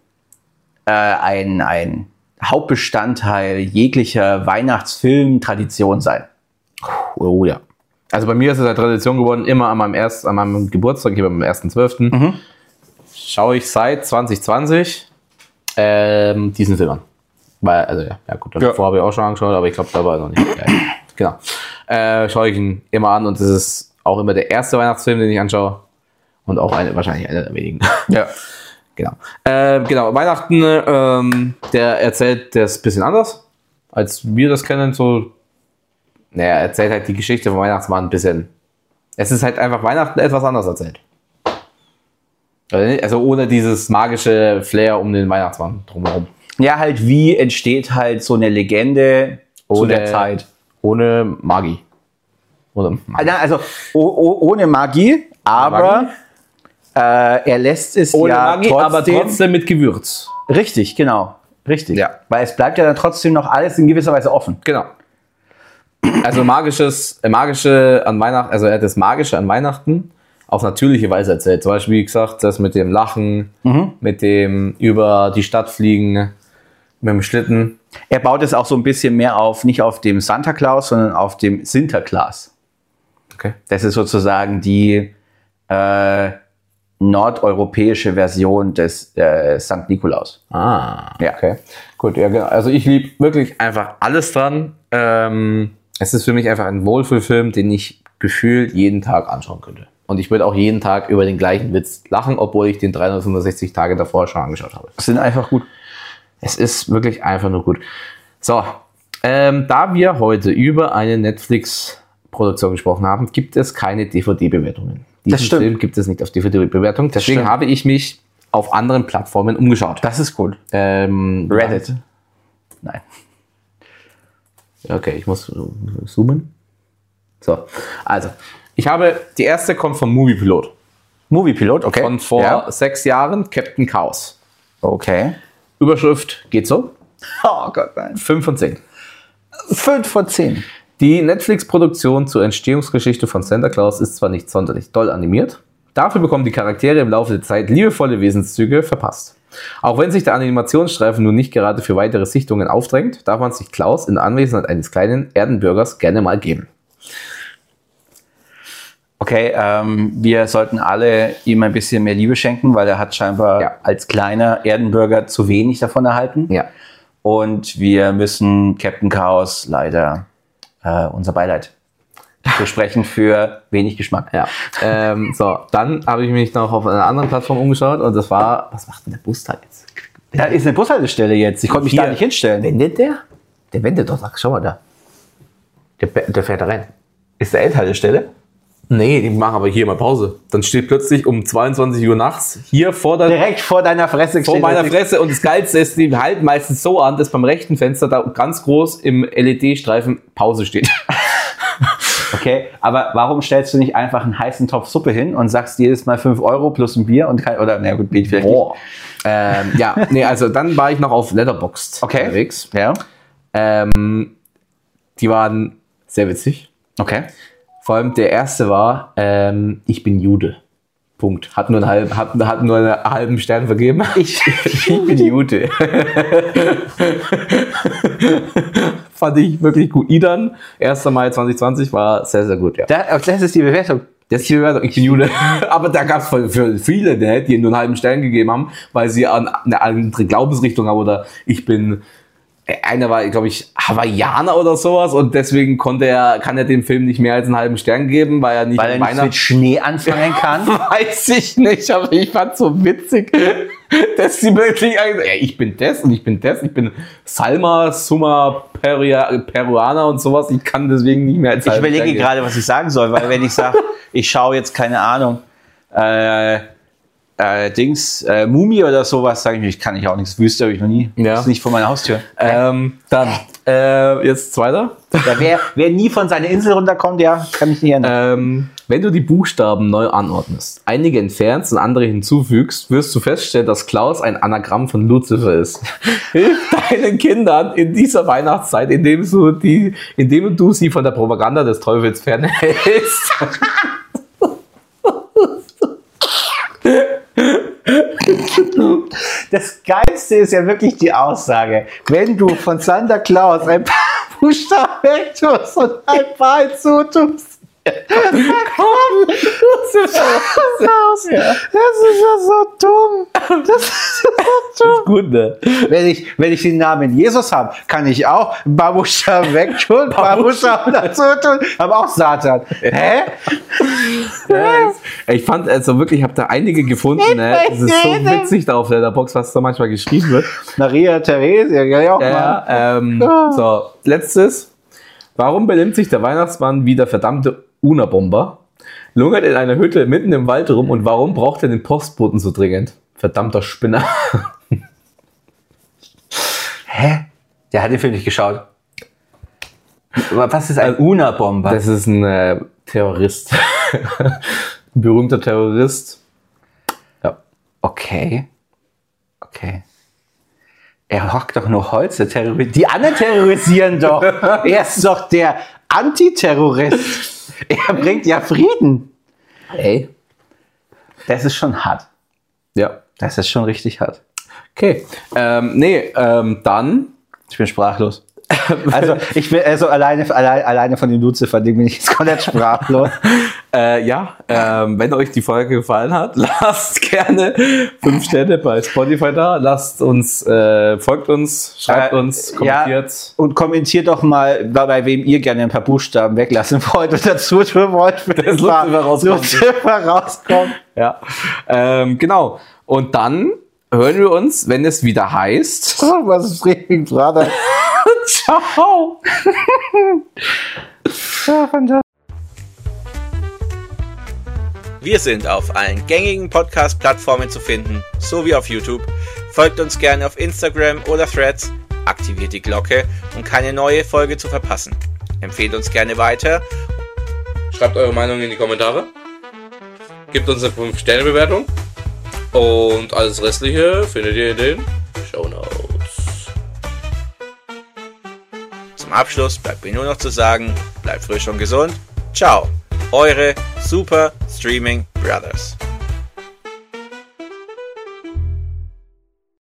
ein Hauptbestandteil jeglicher Weihnachtsfilm-Tradition sein. Oh ja. Also bei mir ist es eine Tradition geworden, immer an meinem Geburtstag, hier am 1.12. Schaue ich seit 2020 diesen Film an. Weil, also ja gut, davor habe ich auch schon angeschaut, aber ich glaube, da war er noch nicht. Genau. Schaue ich ihn immer an und das ist auch immer der erste Weihnachtsfilm, den ich anschaue. Und auch wahrscheinlich einer der wenigen. Ja. Genau. Genau, Weihnachten, der erzählt das ein bisschen anders, als wir das kennen. So, naja, er erzählt halt die Geschichte vom Weihnachtsmann ein bisschen. Es ist halt einfach Weihnachten etwas anders erzählt. Also ohne dieses magische Flair um den Weihnachtsmann drumherum. Ja, halt wie entsteht halt so eine Legende zu der Zeit. Ohne Magie. Also ohne Magie, aber er lässt es Ohne ja Magie, aber trotzdem mit Gewürz. Richtig, genau. Richtig. Ja. Weil es bleibt ja dann trotzdem noch alles in gewisser Weise offen. Genau. Also magische an Weihnachten, also er hat das Magische an Weihnachten auf natürliche Weise erzählt. Zum Beispiel, wie gesagt, das mit dem Lachen, mit dem über die Stadt fliegen, mit dem Schlitten. Er baut es auch so ein bisschen mehr auf, nicht auf dem Santa Claus, sondern auf dem Sinterklaas. Okay. Das ist sozusagen die nordeuropäische Version des St. Nikolaus. Ah, Ja. okay. Gut, ja, genau. Also ich liebe wirklich einfach alles dran. Es ist für mich einfach ein Wohlfühlfilm, den ich gefühlt jeden Tag anschauen könnte. Und ich würde auch jeden Tag über den gleichen Witz lachen, obwohl ich den 365 Tage davor schon angeschaut habe. Sind einfach gut. Es ist wirklich einfach nur gut. So, da wir heute über eine Netflix-Produktion gesprochen haben, gibt es keine DVD-Bewertungen. Diesen stimmt. Film gibt es nicht auf DVD-Bewertung. Deswegen stimmt. habe ich mich auf anderen Plattformen umgeschaut. Das ist gut. Reddit. Nein. Okay, ich muss zoomen. So, also, die erste kommt vom Moviepilot. Moviepilot, okay. Von vor 6 Jahren, Captain Chaos. Okay. Überschrift geht so. Oh Gott, nein. 5 von 10. 5 von 10. Die Netflix-Produktion zur Entstehungsgeschichte von Santa Claus ist zwar nicht sonderlich doll animiert, dafür bekommen die Charaktere im Laufe der Zeit liebevolle Wesenszüge verpasst. Auch wenn sich der Animationsstreifen nun nicht gerade für weitere Sichtungen aufdrängt, darf man sich Klaus in Anwesenheit eines kleinen Erdenbürgers gerne mal geben. Okay, wir sollten alle ihm ein bisschen mehr Liebe schenken, weil er hat scheinbar als kleiner Erdenbürger zu wenig davon erhalten. Ja. Und wir müssen Captain Chaos leider unser Beileid besprechen für wenig Geschmack. Ja. So, dann habe ich mich noch auf einer anderen Plattform umgeschaut und das war, was macht denn der Bus da jetzt? Da ist eine Bushaltestelle jetzt. Ich konnte mich da nicht hinstellen. Wendet der? Der wendet doch, schau mal da. Der fährt da rein. Ist der Endhaltestelle? Nee, die machen aber hier mal Pause. Dann steht plötzlich um 22 Uhr nachts hier direkt vor deiner Fresse. Vor meiner Fresse. Und das Geilste ist, die halten meistens so an, dass beim rechten Fenster da ganz groß im LED-Streifen Pause steht. Okay, aber warum stellst du nicht einfach einen heißen Topf Suppe hin und sagst jedes Mal 5 Euro plus ein Bier und oder na gut, Bier vielleicht nicht. Ja, nee, also dann war ich noch auf Letterboxd unterwegs. Ja. Die waren sehr witzig. Okay. Vor allem der erste war, ich bin Jude. Punkt. Hat nur einen halben Stern vergeben. Ich bin Jude. Fand ich wirklich gut. Idan, 1. Mai 2020, war sehr, sehr gut. Ja. Das ist die Bewertung. Das ist die Bewertung. Ich bin Jude. Aber da gab es für viele, ne, die nur einen halben Stern gegeben haben, weil sie an eine andere Glaubensrichtung haben oder ich bin... Einer war, glaube ich, Hawaiianer oder sowas und deswegen kann er dem Film nicht mehr als einen halben Stern geben, weil er nicht mit Schnee anfangen kann. Weiß ich nicht, aber ich fand so witzig, dass sie wirklich ich bin das und ich bin das, ich bin Salma, Summa, Peruaner und sowas, ich kann deswegen nicht mehr als halben Stern geben. Ich überlege gerade, was ich sagen soll, weil wenn ich sage, ich schaue jetzt, keine Ahnung, Mumie oder sowas, sage ich mir, ich kann auch nichts. Wüste habe ich noch nie. Ja. Das ist nicht vor meiner Haustür. Dann, jetzt zweiter. Ja, wer nie von seiner Insel runterkommt, ja, kann mich nicht ändern. Wenn du die Buchstaben neu anordnest, einige entfernst und andere hinzufügst, wirst du feststellen, dass Klaus ein Anagramm von Lucifer ist. Hilf deinen Kindern in dieser Weihnachtszeit, indem du sie von der Propaganda des Teufels fernhältst. Das Geilste ist ja wirklich die Aussage, wenn du von Santa Claus ein paar Buchstaben wegtust und ein paar hinzutust. Komm, das ist ja so dumm. Das ist so gut, ne? Wenn ich den Namen Jesus habe, kann ich auch ein paar Buchstaben wegtun, ein paar Buchstaben dazu tun, aber auch Satan. Hä? Ich fand also wirklich, ich habe da einige gefunden. Ne? Das ist so witzig da auf der Box, was da manchmal geschrieben wird. Maria Theresia, ja. So, letztes. Warum benimmt sich der Weihnachtsmann wie der verdammte Unabomber? Lungert in einer Hütte mitten im Wald rum und warum braucht er den Postboten so dringend? Verdammter Spinner. Hä? Der hat den Film nicht geschaut. Was ist ein Unabomber? Das ist ein Terrorist. Ein berühmter Terrorist. Ja. Okay. Er hockt doch nur Holz, die anderen terrorisieren doch. Er ist doch der Antiterrorist. Er bringt ja Frieden. Hey. Das ist schon hart. Ja. Das ist schon richtig hart. Okay. Dann. Ich bin sprachlos. Also ich bin alleine von dem Lucifer-Ding bin ich jetzt komplett sprachlos. Wenn euch die Folge gefallen hat, lasst gerne 5 Sterne bei Spotify da. Folgt uns, schreibt uns, kommentiert. Ja, und kommentiert doch mal, bei wem ihr gerne ein paar Buchstaben weglassen wollt und dazu tun wollt, dass Lucifer rauskommt. Ja, genau. Und dann hören wir uns, wenn es wieder heißt. Oh, was ist Streaming Brothers? Ciao. Wir sind auf allen gängigen Podcast-Plattformen zu finden, sowie auf YouTube. Folgt uns gerne auf Instagram oder Threads, aktiviert die Glocke, um keine neue Folge zu verpassen. Empfehlt uns gerne weiter. Schreibt eure Meinung in die Kommentare. gebt uns eine 5-Sterne-Bewertung. Und alles Restliche findet ihr in den Shownotes. Zum Abschluss bleibt mir nur noch zu sagen, bleibt frisch und gesund. Ciao, eure Super Streaming Brothers.